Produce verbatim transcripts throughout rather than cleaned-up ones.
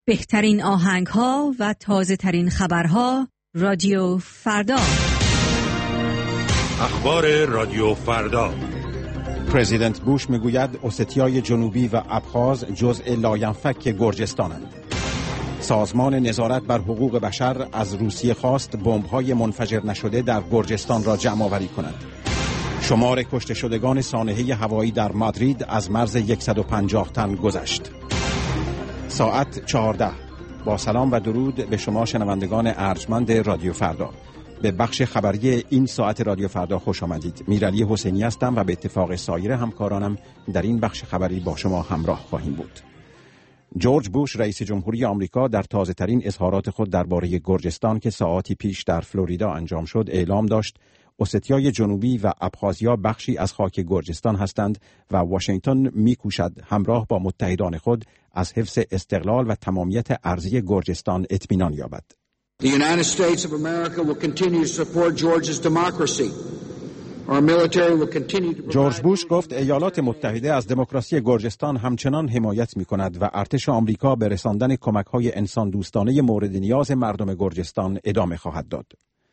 بهترین آهنگ‌ها و تازه‌ترین خبرها رادیو فردا. اخبار رادیو فردا. پرزیدنت بوش میگوید اوستیای جنوبی و ابخاز جزء لاینفک گرجستانند. سازمان نظارت بر حقوق بشر از روسیه خواست بمب‌های منفجر نشده در گرجستان را جمع آوری کند. شمار کشته شدگان سانحه هوایی در مادرید از مرز صد و پنجاه تن گذشت. ساعت چهارده. با سلام و درود به شما شنوندگان ارجمند رادیو فردا. به بخش خبری این ساعت رادیو فردا خوش آمدید. میرعلی حسینی هستم و به اتفاق سایر همکارانم در این بخش خبری با شما همراه خواهیم بود. جورج بوش رئیس جمهوری آمریکا در تازه‌ترین اظهارات خود درباره گرجستان که ساعاتی پیش در فلوریدا انجام شد اعلام داشت اوستیای جنوبی و ابخازیا بخشی از خاک گرجستان هستند و واشنگتن می‌کوشد همراه با متحدان خود از حفظ استقلال و تمامیت ارضی گرجستان اطمینان یابد. The United States of America will continue to support Georgia's democracy. Our military will continue to جورج بوش گفت ایالات متحده از دموکراسی گرجستان همچنان حمایت می‌کند و ارتش آمریکا به رساندن کمک‌های انسان دوستانه مورد نیاز مردم گرجستان ادامه خواهد داد.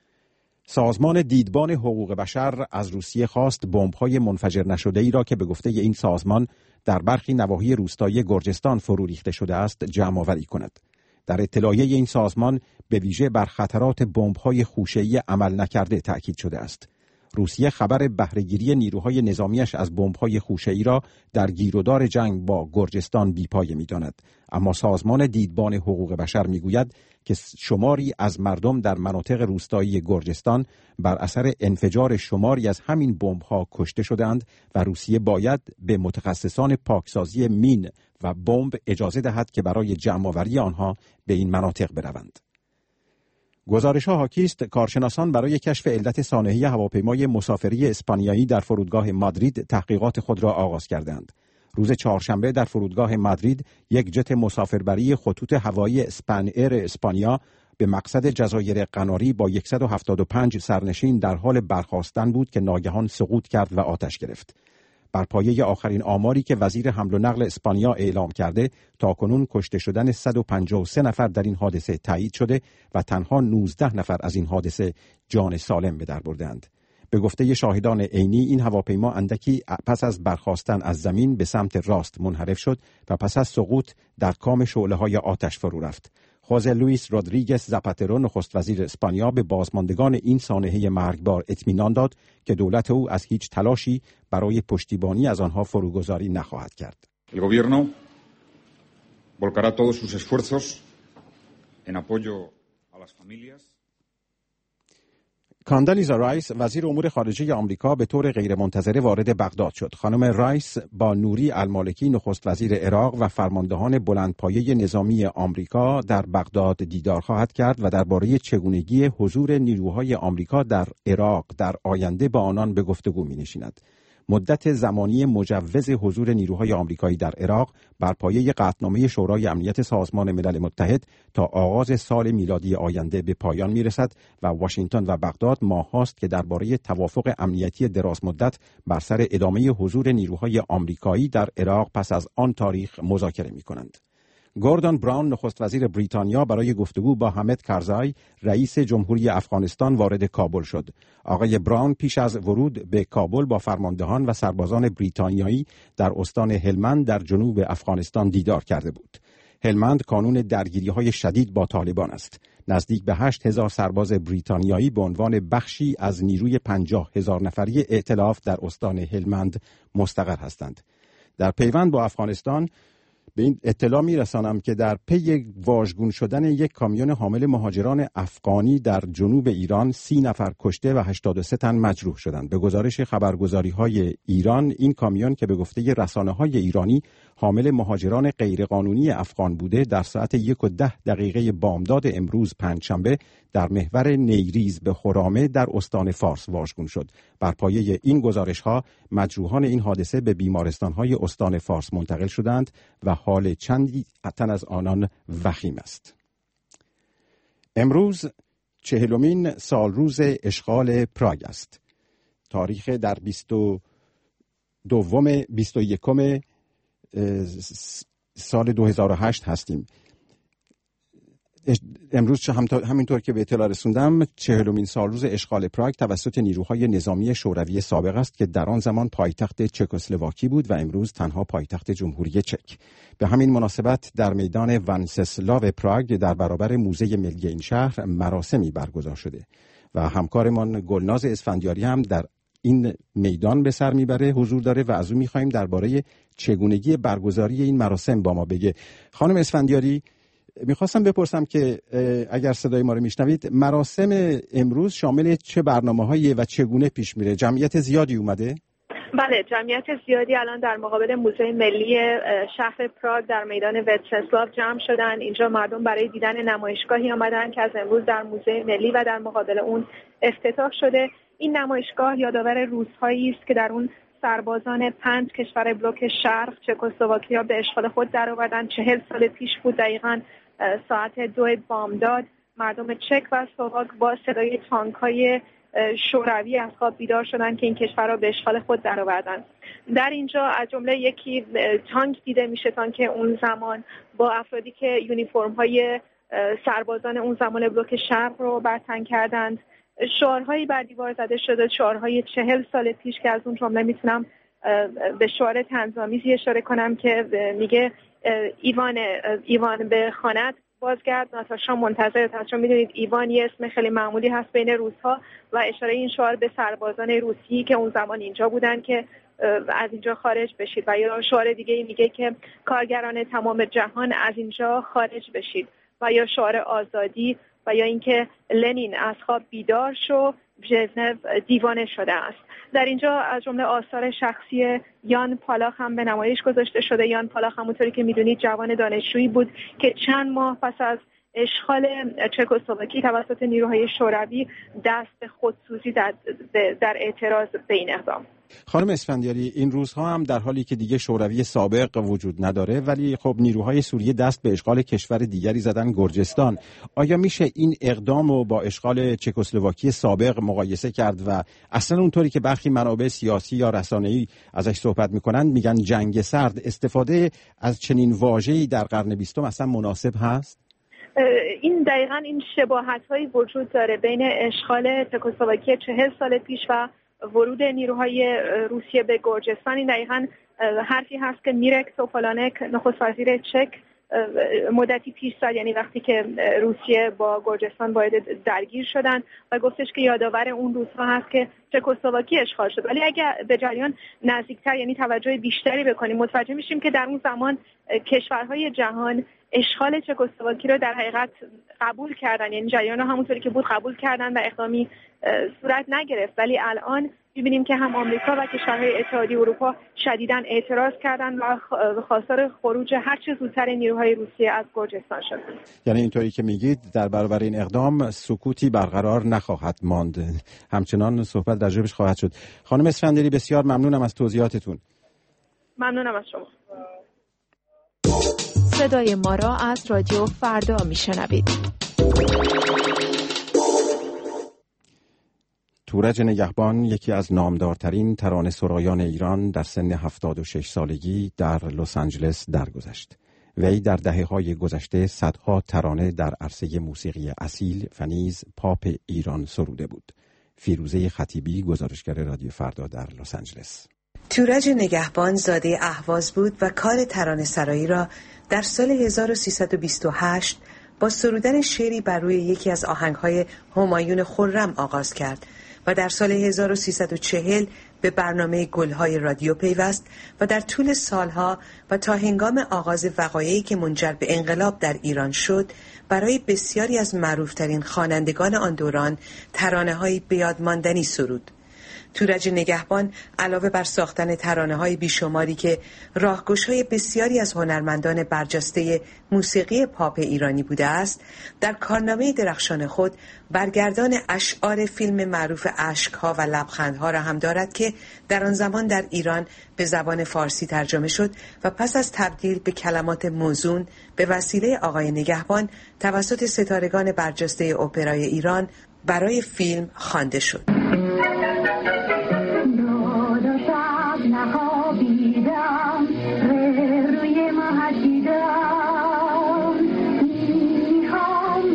سازمان دیدبان حقوق بشر از روسیه خواست بمب‌های منفجر نشده‌ای را که به گفته این سازمان در برخی نواحی روستایی گرجستان فرو ریخته شده است جمع‌آوری کند. در اطلاعیه این سازمان به ویژه بر خطرات بمب‌های خوشه‌ای عمل نکرده تأکید شده است. روسیه خبر بهره‌گیری نیروهای نظامیش از بمب‌های خوشه‌ای را در گیرودار جنگ با گرجستان بی‌پایه می‌داند، اما سازمان دیدبان حقوق بشر می‌گوید که شماری از مردم در مناطق روستایی گرجستان بر اثر انفجار شماری از همین بمب‌ها کشته شدند و روسیه باید به متخصصان پاکسازی مین و بمب اجازه دهد که برای جمع‌آوری آنها به این مناطق بروند. گزارش‌ها حاکی است کارشناسان برای کشف علت سانحه هواپیمای مسافری اسپانیایی در فرودگاه مادرید تحقیقات خود را آغاز کردند. روز چهارشنبه در فرودگاه مادرید یک جت مسافربری خطوط هوایی اسپن ایر اسپانیا به مقصد جزایر قناری با صد و هفتاد و پنج سرنشین در حال برخاستن بود که ناگهان سقوط کرد و آتش گرفت. بر پایه آخرین آماری که وزیر حمل و نقل اسپانیا اعلام کرده تاکنون کشته شدن صد و پنجاه و سه نفر در این حادثه تایید شده و تنها نوزده نفر از این حادثه جان سالم به در بردند. به گفته شاهدان عینی این هواپیما اندکی پس از برخاستن از زمین به سمت راست منحرف شد و پس از سقوط در کام شعله‌های آتش فرو رفت. خوزه لوئیس رودریگز زاپاترو نخست وزیر اسپانیا به بازماندگان این سانحه مرگبار اطمینان داد که دولت او از هیچ تلاشی برای پشتیبانی از آنها فروگذاری نخواهد کرد. El gobierno volcará todos sus esfuerzos en apoyo a las familias. کاندالیزا رایس وزیر امور خارجه آمریکا به طور غیرمنتظره وارد بغداد شد. خانم رایس با نوری المالکی نخست وزیر عراق و فرماندهان بلندپایه نظامی آمریکا در بغداد دیدار خواهد کرد و درباره چگونگی حضور نیروهای آمریکا در عراق در آینده با آنان به گفتگو می‌نشیند. مدت زمانی مجوز حضور نیروهای آمریکایی در عراق بر پایه قطعنامه شورای امنیت سازمان ملل متحد تا آغاز سال میلادی آینده به پایان میرسد و واشنگتن و بغداد ماه‌هاست که درباره توافق امنیتی دراز مدت بر سر ادامه حضور نیروهای آمریکایی در عراق پس از آن تاریخ مذاکره می‌کنند. گوردون براون نخست وزیر بریتانیا برای گفتگو با حامد کرزای رئیس جمهوری افغانستان وارد کابل شد. آقای براون پیش از ورود به کابل با فرماندهان و سربازان بریتانیایی در استان هلمند در جنوب افغانستان دیدار کرده بود. هلمند کانون درگیری‌های شدید با طالبان است. نزدیک به هشت هزار سرباز بریتانیایی به عنوان بخشی از نیروی پنجاه هزار نفری ائتلاف در استان هلمند مستقر هستند. در پیوند با افغانستان به این اطلاع می‌رسانم که در پی واژگون شدن یک کامیون حامل مهاجران افغانی در جنوب ایران سی نفر کشته و هشتاد و سه تن مجروح شدند. به گزارش خبرگزاری‌های ایران این کامیون که به گفته رسانه‌های ایرانی حامل مهاجران غیرقانونی افغان بوده در ساعت یک و ده دقیقه بامداد امروز پنجشنبه در محور نیریز به خرامه در استان فارس واژگون شد. بر پایه این گزارش‌ها مجروحان این حادثه به بیمارستان‌های استان فارس منتقل شدند و حال چندی تن از آنان وخیم است. امروز چهلمین سال روز اشغال پراگ است. تاریخ در بیست و دوم بیست و یکم سال دو هزار و هشت هستیم. امروز همینطور که به اطلاع رسوندم چهلمین سالروز اشغال پراگ توسط نیروهای نظامی شوروی سابق است که در آن زمان پایتخت چکسلواکی بود و امروز تنها پایتخت جمهوری چک. به همین مناسبت در میدان ونسسلاو پراگ در برابر موزه ملی این شهر مراسمی برگزار شده و همکارمان گلناز اسفندیاری هم در این میدان به سر میبره، حضور داره و از او میخوایم درباره چگونگی برگزاری این مراسم با ما بگه. خانم اسفندیاری، میخواستم بپرسم که اگر صدای ما رو میشنوید، مراسم امروز شامل چه برنامه‌هایی و چگونه پیش میره؟ جمعیت زیادی اومده؟ بله، جمعیت زیادی الان در مقابل موزه ملی شهر پراگ در میدان ونسسلاو جمع شدن. اینجا مردم برای دیدن نمایشگاهی آمدن که از امروز در موزه ملی و در مقابل اون افتتاح شده. این نمایشگاه یادآور روزهایی است که در اون سربازان پنج کشور بلوک شرق چکسلواکیا به اشغال خود درآوردند. چهل سال پیش بود دقیقاً ساعت دو بامداد مردم چک و اسلواک با صدای تانک‌های شوروی از خواب بیدار شدن که این کشور را به اشغال خود درآوردند. در اینجا از جمله یکی تانک دیده میشه، تانک اون زمان با افرادی که یونیفرم‌های سربازان اون زمان بلوک شرق رو برتن کردند. شعارهایی بر دیوار زده شده، شعارهای چهل سال پیش که از اون جمله میتونم به شعار طنزآمیزی اشاره کنم که میگه ایوان ایوان به خانت بازگرد، ناتاشا منتظرت هست. چون میدونید ایوان یه اسم خیلی معمولی هست بین روس‌ها و اشاره این شعار به سربازان روسی که اون زمان اینجا بودن که از اینجا خارج بشید. و یا شعار دیگه میگه که کارگران تمام جهان از اینجا خارج بشید. و یا شعار آزادی و یا اینکه لنین از خواب بیدار شو، ژنو دیوانه شده است. در اینجا از جمله آثار شخصی یان پالاخ هم به نمایش گذاشته شده. یان پالاخ همونطوری که میدونید جوان دانشجویی بود که چند ماه پس از اشغال چکسلواکی توسط نیروهای شوروی دست به خودسوزی در, در اعتراض به این اقدام. خانم اسفندیاری، این روزها هم در حالی که دیگه شوروی سابق وجود نداره ولی خب نیروهای سوریه دست به اشغال کشور دیگری زدن، گرجستان. آیا میشه این اقدام رو با اشغال چکسلواکی سابق مقایسه کرد و اصلا اونطوری که برخی منابع سیاسی یا رسانه‌ای ازش صحبت میکنن میگن جنگ سرد، استفاده از چنین واژه‌ای در قرن بیستم اصلا مناسب هست؟ این دقیقاً این شباهت‌هایی وجود داره بین اشغال چکسلواکی چهل سال پیش و ورود نیروهای روسیه به گرجستان. این دقیقاً حرفی هست که میرک توپولانک نخست وزیر چک مدتی پیش زد، یعنی وقتی که روسیه با گرجستان باید درگیر شدن و گفتش که یادآور اون روزها هست که چکسلواکی اشغال شد. ولی اگر به جریان نزدیکتر یعنی توجه بیشتری بکنیم متوجه میشیم که در اون زمان کشورهای جهان اشغال چکسلواکی رو در حقیقت قبول کردن، یعنی جریان رو همونطوری که بود قبول کردن و اقدامی صورت نگرفت. ولی الان می‌بینیم که هم آمریکا و کشورهای اتحادیه اروپا شدیداً اعتراض کردن و خواستار خروج هر چه زودتر نیروهای روسیه از گرجستان شدن. یعنی اینطوری که میگید در برابر این اقدام سکوتی برقرار نخواهد ماند، همچنان صحبت راجعش خواهد شد. خانم اسفندیاری بسیار ممنونم از توضیحاتتون. ممنونم از شما. صدای ما را از رادیو فردا میشنوید. تورج نگهبان یکی از نامدارترین ترانه سرایان ایران در سن هفتاد و شش سالگی در لس آنجلس درگذشت. وی در دهه‌های گذشته صدها ترانه در عرصه موسیقی اصیل و نیز پاپ ایران سروده بود. فیروزه خطیبی، گزارشگر رادیو فردا در لس آنجلس. تورج نگهبان زاده اهواز بود و کار ترانه سرایی را در سال هزار و سیصد و بیست و هشت با سرودن شعری بر روی یکی از آهنگ‌های همایون خرم آغاز کرد و در سال هزار و سیصد و چهل به برنامه گل‌های رادیو پیوست و در طول سالها و تا هنگام آغاز وقایعی که منجر به انقلاب در ایران شد برای بسیاری از معروفترین خوانندگان آن دوران ترانه‌های بیادماندنی سرود. تورج نگهبان علاوه بر ساختن ترانه‌های بیشماری که راهگشای بسیاری از هنرمندان برجسته موسیقی پاپ ایرانی بوده است، در کارنامه درخشان خود برگردان اشعار فیلم معروف اشک‌ها و لبخندها را هم دارد که در آن زمان در ایران به زبان فارسی ترجمه شد و پس از تبدیل به کلمات موزون به وسیله آقای نگهبان توسط ستارگان برجسته اپرای ایران برای فیلم خوانده شد. روی ما هدیدم میخوام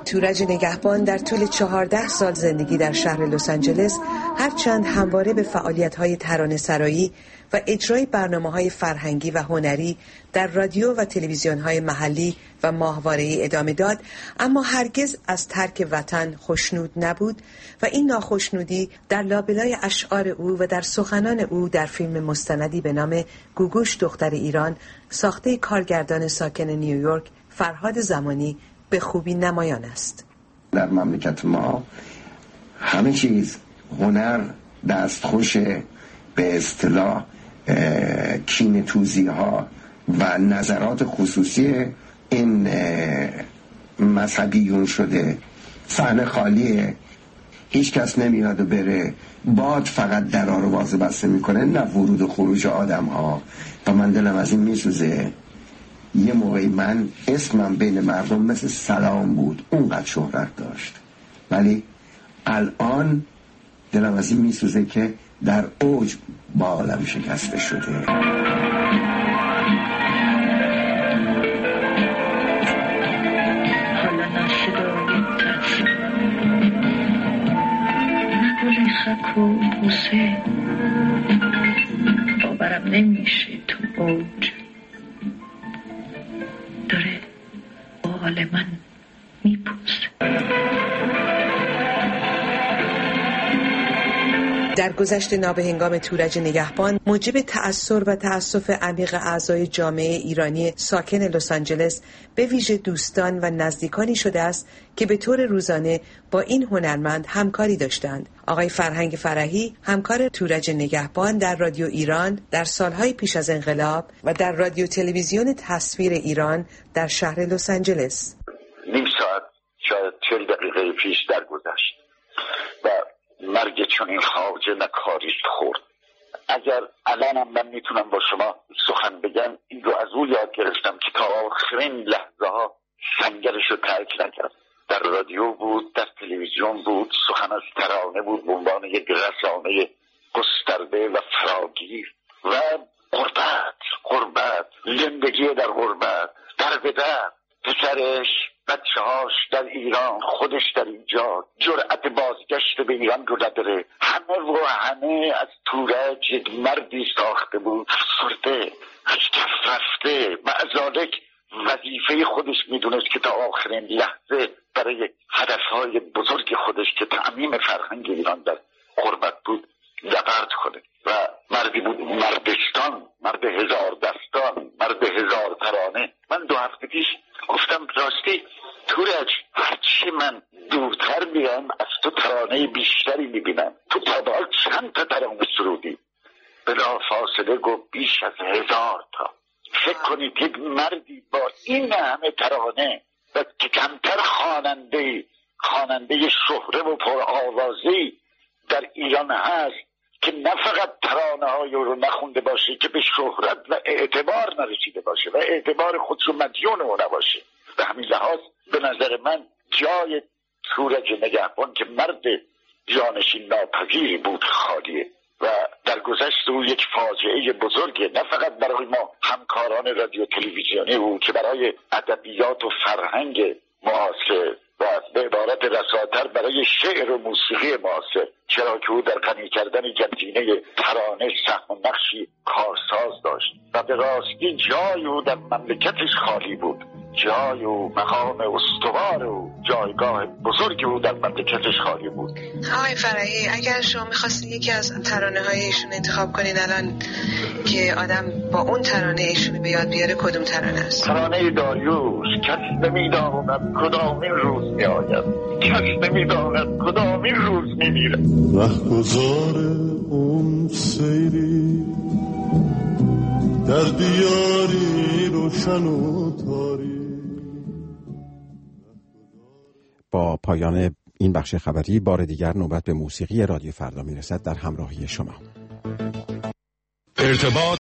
تورج نگهبان در طول چهارده سال زندگی در شهر لس آنجلس هرچند همواره به فعالیت‌های ترانه‌سرایی و اجرای برنامه‌های فرهنگی و هنری در رادیو و تلویزیون‌های محلی و ماهواره‌ای ادامه داد، اما هرگز از ترک وطن خوشنود نبود و این ناخشنودی در لابلای اشعار او و در سخنان او در فیلم مستندی به نام گوگوش دختر ایران ساخته کارگردان ساکن نیویورک فرهاد زمانی به خوبی نمایان است. در مملکت ما همه چیز هنر دستخوش به اصطلاح کینه توزی ها و نظرات خصوصی این مذهبیون شده. صحنه خالیه، هیچ کس نمیاد و بره، باد فقط درها رو باز بسته میکنه، نه ورود و خروج آدم ها. و من دلم از این میسوزه. یه موقعی من اسمم بین مردم مثل سلام بود، اونقدر شهرت داشت، ولی الان دلم از این میسوزه که در اوج با عالم شکسته شده. حالا نصدای ترسیم نگولی خک و بوسه باورم نمیشه تو اوج داره بال من میپوسه. در گذشت نابهنگام تورج نگهبان موجب تأثر و تأسف عمیق اعضای جامعه ایرانی ساکن لس آنجلس به ویژه دوستان و نزدیکانی شده است که به طور روزانه با این هنرمند همکاری داشتند. آقای فرهنگ فرحی همکار تورج نگهبان در رادیو ایران در سالهای پیش از انقلاب و در رادیو تلویزیون تصویر ایران در شهر لس آنجلس. نیم ساعت شاید چهل دقیقه پیش درگذشت و مرگ چنین خواجه نکاریست خورد. اگر الانم من میتونم با شما سخن بگم، این رو از او یاد گرفتم که تا آخرین لحظه ها سنگرش رو ترک نکرد. در رادیو بود، در تلویزیون بود، سخن از ترانه بود به عنوان یک رسانه گسترده و فراگیر و غربت غربت زندگی در غربت، در به در، پسرش، بچه هاش در ایران، خودش در اینجا جرأت بازگشت به ایران رو نداره. همه و همه از تورج یک مردی ساخته بود افسرده، از کف رفته، معذالک وظیفه خودش میدونست که تا آخرین لحظه برای هدفهای بزرگ خودش که تعمیم فرهنگ ایران در غربت بود نبرد کنه و مردی بود مردستان، مرد هزار دستان، مرد هزار ترانه. من دو هفته پیش گفتم راستی تورج هرچی من دورتر بیام از تو ترانه بیشتری میبینم. تو تا به حال چند تا ترانه سرودی؟ بلا فاصله گفت بیش از هزار تا. فکر کنید یک مردی با این همه ترانه و که کمتر خواننده خواننده شهره و پرآوازه‌ای در ایران هست که نه فقط ترانه های رو نخونده باشه که به شهرت و اعتبار نرسیده باشه و اعتبار خودش رو مدیون او نباشه. به همین لحاظ به نظر من جای تورج نگهبان که مرد جانشین ناپذیری بود خالیه و در گذشت او یک فاجعه بزرگه، نه فقط برای ما همکاران رادیو تلویزیونی او که برای ادبیات و فرهنگ معاصر و به عبارت رساتر برای شعر و موسیقی معاصر، چرا که او در غنی کردن جمجینه ترانه سهم و نقشی کارساز داشت و به راستی جای او در مملکتش خالی بود. جای او، مقام استوار او، جایگاه بزرگ او در مملکتش خالی بود. آقای فرحی، اگر شما می‌خواستید یکی از ترانه های ایشون انتخاب کنید الان که آدم با اون ترانه ایشون به یاد بیاره، کدوم ترانه است؟ ترانه داریوش، کس نمی‌داند کدامین روز می‌آید، کس نمی‌داند کدامین روز می‌میرد. رهگذار اون سیری در دیاری روشن و تاریک. با پایان این بخش خبری بار دیگر نوبت به موسیقی رادیو فردا میرسد در همراهی شما. ارتباط